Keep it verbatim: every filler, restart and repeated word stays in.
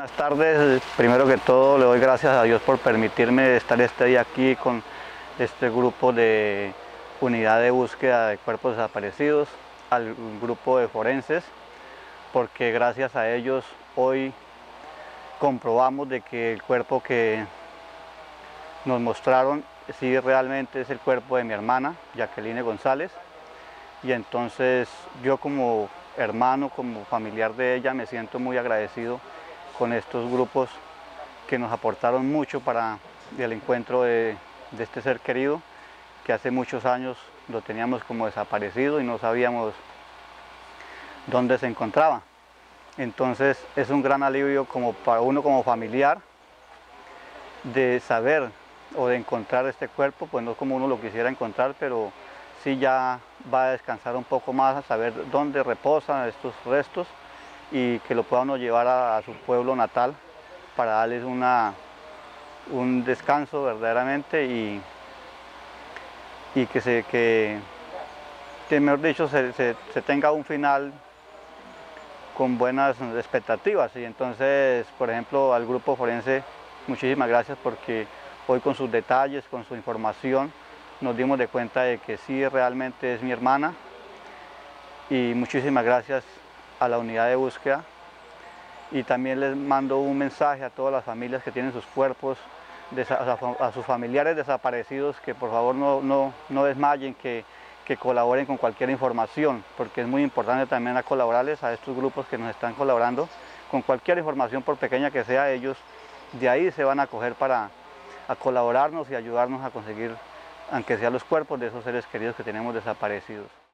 Buenas tardes, primero que todo le doy gracias a Dios por permitirme estar este día aquí con este grupo de unidad de búsqueda de cuerpos desaparecidos, al grupo de forenses, porque gracias a ellos hoy comprobamos de que el cuerpo que nos mostraron sí realmente es el cuerpo de mi hermana, Jacqueline González, y entonces yo como hermano, como familiar de ella, me siento muy agradecido con estos grupos que nos aportaron mucho para el encuentro de, de este ser querido, que hace muchos años lo teníamos como desaparecido y no sabíamos dónde se encontraba. Entonces es un gran alivio como para uno como familiar de saber o de encontrar este cuerpo, pues no como uno lo quisiera encontrar, pero sí ya va a descansar un poco más, a saber dónde reposan estos restos y que lo pueda uno llevar a, a su pueblo natal para darles una, un descanso verdaderamente y, y que, se, que, que mejor dicho se, se, se tenga un final con buenas expectativas. Y entonces, por ejemplo, al grupo forense, muchísimas gracias porque hoy con sus detalles, con su información, nos dimos de cuenta de que sí realmente es mi hermana, y muchísimas gracias a la unidad de búsqueda. Y también les mando un mensaje a todas las familias que tienen sus cuerpos, a sus familiares desaparecidos, que por favor no, no, no desmayen, que, que colaboren con cualquier información, porque es muy importante también a colaborarles a estos grupos que nos están colaborando con cualquier información, por pequeña que sea. Ellos de ahí se van a coger para a colaborarnos y ayudarnos a conseguir, aunque sea los cuerpos de esos seres queridos que tenemos desaparecidos.